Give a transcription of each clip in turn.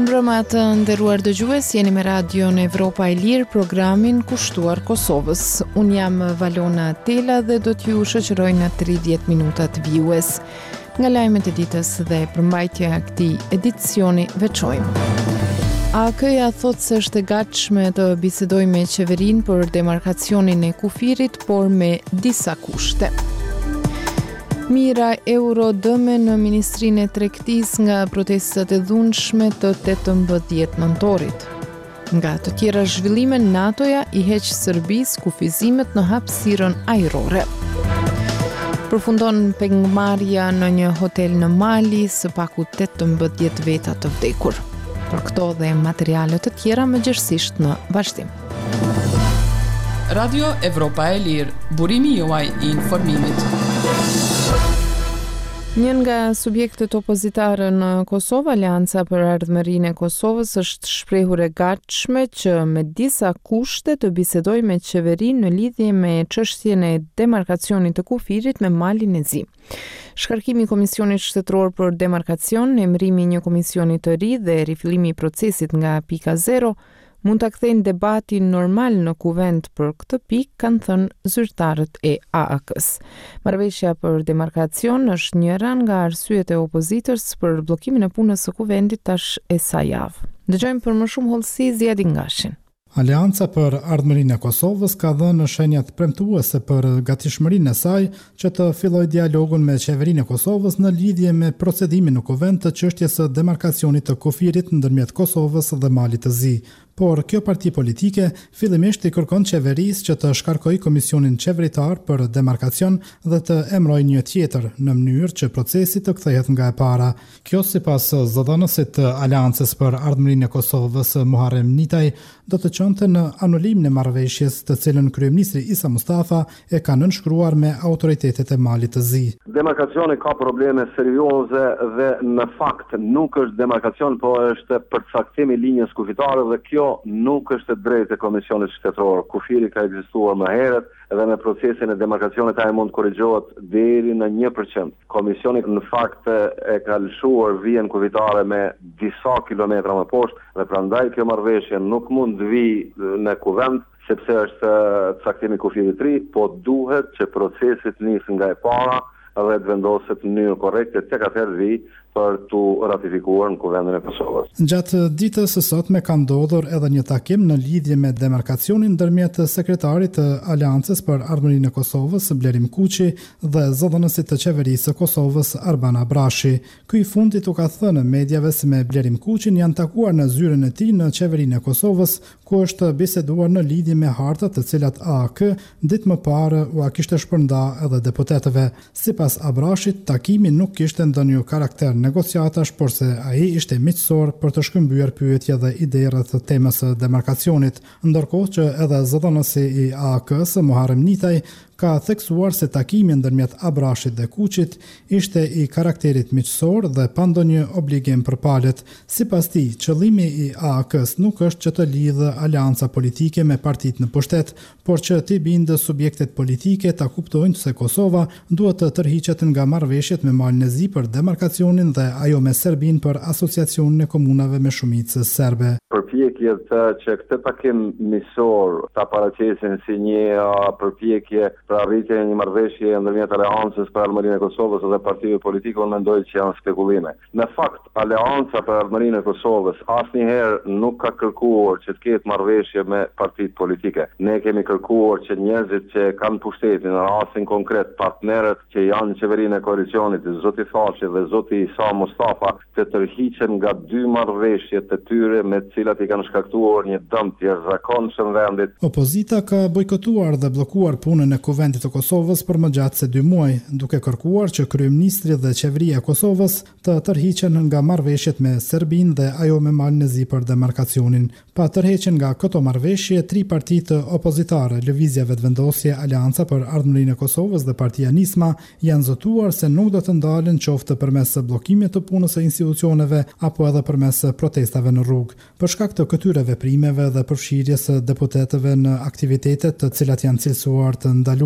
Mirëmbrëma të nderuar dëgjues, jeni me radion Evropa e Lirë, programin kushtuar Kosovës. Unë jam Valona Tela dhe do t'ju shoqëroj në 30 minutat vijues. Nga lajmet e ditës dhe përmbajtja e këtij edicioni veçojmë. AK-ja thotë se është e gatshme të bisedojë me qeverinë për demarkacionin e kufirit, por me disa kushte. Mira euro dëme në Ministrinë e Tregtisë nga protestat e dhunshme të 18 nëntorit. Nga të tjera zhvillime, NATO-ja i heq Serbisë kufizimet në hapësirën ajrore. Përfundon pengmarrja në një hotel në Mali, së paku 18 veta të vdekur. Për këto dhe materiale të tjera mëngjesisht në vazhdim. Radio Evropa e Lirë, burimi juaj i informimit. Një nga subjektet opozitare në Kosovë, Aleanca për Ardhmërinë e Kosovës, është shprehur e gatshme që me disa kushte të bisedojë me qeverinë në lidhje me çështjen e demarkacionit të kufirit me Malin e Zi. Shkarkimi i Komisionit Shtetëror për Demarkacion, emërimi i një komisioni të ri dhe rifillimi i procesit nga pika 0 mund ta kthejnë debatin normal në kuvend për këtë pikë, kanë thënë zyrtarët e AAK-s. Marrëveshja për demarkacion është njëra nga arsyet e opozitës për bllokimin e punës së kuvendit tash e sa javë. Dëgjojmë për më shumë hollësi Ziadin Gashin. Aleanca për Ardhmërinë e Kosovës ka dhënë shenjat premtuese për gatishmërinë e saj që të fillojë dialogun me qeverinë e Kosovës në lidhje me procedimin në kuvend të çështjes së demarkacionit të kufirit ndërmjet Kosovës dhe Malit të Zi. Por kjo parti politike fillimisht i kërkon qeverisë që të shkarkojë komisionin qeveritar për demarkacion dhe të emërojë një tjetër në mënyrë që procesi të kthehet nga e para. Kjo sipas zëdhënësit të Aleancës për Ardhmërinë e Kosovës, Muharrem Nitaj, do të çonte në anulimin e marrëveshjes të cilën kryeministri Isa Mustafa e ka nënshkruar me autoritetet e Malit të Zi. Demarkacioni ka probleme serioze dhe në fakt nuk është demarkacion, por është përcaktimi i linjës kufitare dhe kjo nuk është e drejtë e Komisionit Shtetëror. Kufiri ka ekzistuar më herët dhe me procesin e demarkacionit ai mund korrigjohet deri në 1%. Komisioni në fakt e ka lëshuar vijën kufitare me disa kilometra më poshtë dhe prandaj kjo marrëveshje nuk mund të vijë në kuvend sepse është caktimi i kufirit të ri, po duhet që procesi të nisë nga e para dhe të vendoset në mënyrë korrekte tek atëherë vi për të ratifikuar në kuvendin e Kosovës. Gjatë ditës së sotme ka ndodhur edhe një takim në lidhje me demarkacionin ndërmjet sekretarit të Aleancës për Ardhmërinë e Kosovës, Blerim Kuqi, dhe zëdhënësit të qeverisë së Kosovës, Arban Abrashi. Ky i fundit u ka thënë mediave se me Blerim Kuqin janë takuar në zyrën e tij në qeverinë e Kosovës, ku është biseduar në lidhje me hartat të cilat AAK ditë më parë u kishte shpërnda edhe deputetëve. Sipas Abrashit, takimi nuk kishte ndonjë karakter negociatash, por se ai ishte miqësor për të shkëmbyer pyetje dhe ide rreth temës së demarkacionit, ndërkohë që edhe zëdhënësi i AAK-s, Muharrem Nitaj, ka theksuar se takimi ndërmjet Abrashit dhe Kuqit ishte i karakterit miqësor dhe pa ndonjë obligim për palët. Sipas tij, qëllimi i AAK-s nuk është që të lidhë aleanca politike me partitë në pushtet, por që t'i bindë subjektet politike ta kuptojnë se Kosova duhet të tërhiqet nga marrëveshjet me Malin e Zi për demarkacionin dhe ajo me Serbinë për asociacionin e komunave me shumicë serbe. Përpjekjet që këtë takim miqësor ta paraqesin si një përpjekje për arritje e një marrëveshje ndërmjet Aleancës për Ardhmërinë e Kosovës dhe partive politike, unë mendoj që janë spekulime. Në fakt, Aleanca për Ardhmërinë e Kosovës asnjëherë nuk ka kërkuar që të ketë marrëveshje me partitë politike. Ne kemi kërkuar që njerëzit që kanë pushtetin, në rastin konkret partnerët që janë në qeverinë e koalicionit, zoti Thaçi dhe zoti Isa Mustafa, të tërhiqen nga dy marrëveshjet të tyre me të cilat i kanë shkaktuar një dëm të jashtëzakonshëm vendit. Opozita ka bojkotuar dhe bllokuar punën e Kuvendit të Kosovës për më gjatë se 2 muaj, duke kërkuar që kryeministri dhe qeveria e Kosovës të tërhiqen nga marrëveshjet me Serbinë dhe ajo me Malin e Zi për demarkacionin. Pa tërheqjen nga këto marrëveshje, 3 partitë opozitare, Lëvizja Vetëvendosje, Aleanca për Ardhmërinë e Kosovës dhe Partia Nisma, janë zotuar se nuk do të ndalen qoftë përmes bllokimit të punës së institucioneve apo edhe përmes protestave në rrugë. Për shkak të këtyre veprimeve dhe përfshirjes së deputetëve në aktivitete të cilat janë cilësuar të ndaluara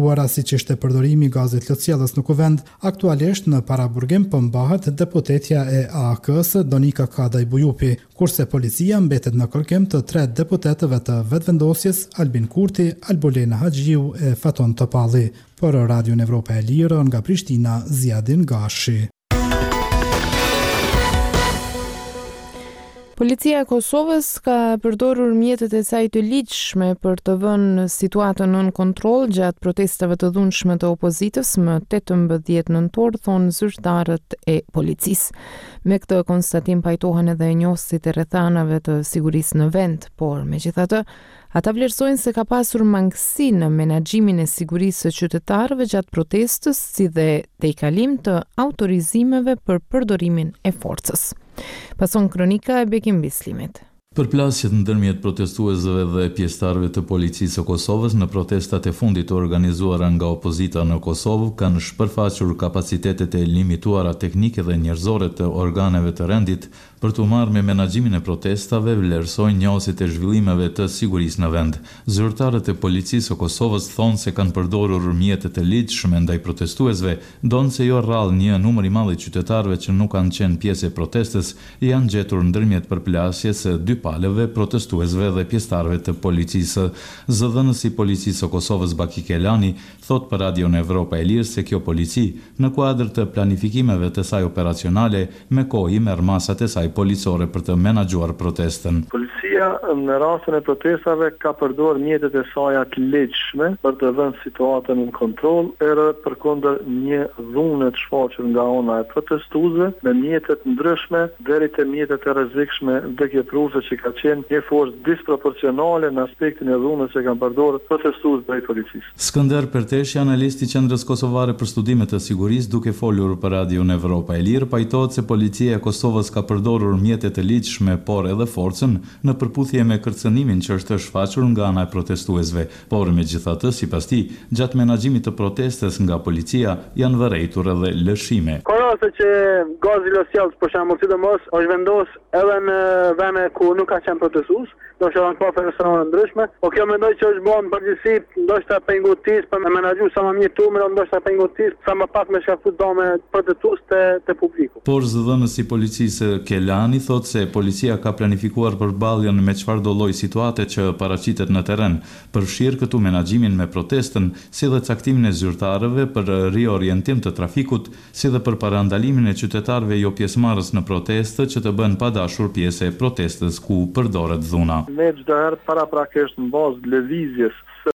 kaluara siç ishte përdorimi i gazit lëtësjellës në kuvend, aktualisht në paraburgim mbahet deputetja e AAK-s Donika Kadaj Bujupi, kurse policia mbetet në kërkim të 3 deputetëve të vetëvendosjes Albin Kurti, Albolena Haxhiu e Faton Topalli. Për Radion Evropa e Lirë nga Prishtina, Ziadin Gashi. Policia e Kosovës ka përdorur mjetet e saj të ligjshme për të vënë situatën nën kontroll gjatë protestave të dhunshme të opozitës më 18 nëntor, thonë zyrtarët e policisë. Me këtë konstatim pajtohen edhe njohësit e rrethanave të sigurisë në vend, por megjithatë, ata vlerësojnë se ka pasur mangësi në menaxhimin e sigurisë së qytetarëve gjatë protestës, si dhe tejkalim të autorizimeve për përdorimin e forcës. Pason kronika e Bekim Bislimit. Përplasjet ndërmjet protestuesve dhe pjesëtarëve të policisë së Kosovës në protestat e fundit të organizuara nga opozita në Kosovë kanë shpërfaqur kapacitetet e limituara teknike dhe njerëzore të organeve të rendit për të marrë me menaxhimin e protestave, vlerësojnë njohësit e zhvillimeve të sigurisë në vend. Zyrtarët e policisë së Kosovës thonë se kanë përdorur mjetet e ligjshme ndaj protestuesve, ndonë se jo rrallë një numër i madh i qytetarëve që nuk kanë qenë pjesë e protestës janë gjetur ndërmjet përplasjes së dy palëve, protestuesve dhe pjesëtarëve të policisë. Zëdhënësi i policisë së Kosovës Baki Kelani thot për Radion Evropa e Lirë se kjo polici, në kuadër të planifikimeve të saj operacionale, me kohë i merr masat e saj policore për të menaxhuar protestën. Policia në rastin e protestave ka përdorur mjetet e saj të ligjshme për të vënë situatën në kontroll, edhe përkundër një dhunë të shfaqur nga ana e protestuesve me mjete të ndryshme deri te mjetet e rrezikshme vdekjepruese që ka qenë një forcë disproporcionale në aspektin e dhunës që kanë përdorur protestues drejt policisë. Skënder Perteshi, analist i Qendrës Kosovare për Studime të Sigurisë, duke folur për Radion Evropa e Lirë, pajtohet se policia e Kosovës ka përdorur mjetet e ligjshme, por edhe forcën në përputhje me kërcënimin që është shfaqur nga ana e protestuesve. Por megjithatë, sipas tij, gjatë menaxhimit të protestës nga policia janë vërejtur edhe lëshime. Ka raste që gazi lësjellës, për shembull, sidomos është vendos edhe në vende ku nuk ka qenë protestues, do të thonë kafe restorante ndryshme, po kjo mendoj që është bën përgjithësi, ndoshta pengotis për me menaxhu sa më mirë turmin, ndoshta pengotis sa më pak me shkafut dome protestues te publiku. Por zëdhënësi i policisë Kelani thot se policia ka planifikuar përballjen me çfarëdo lloj situate që paraqitet në terren, përfshirë këtu menaxhimin me protestën, si dhe caktimin e zyrtarëve për riorientim të trafikut, si dhe për parandalimin e qytetarëve jo pjesëmarrës në protestë që të bën padashur pjesë e protestës ku përdoret dhuna. Ne çdo herë paraprakisht në bazë lëvizjes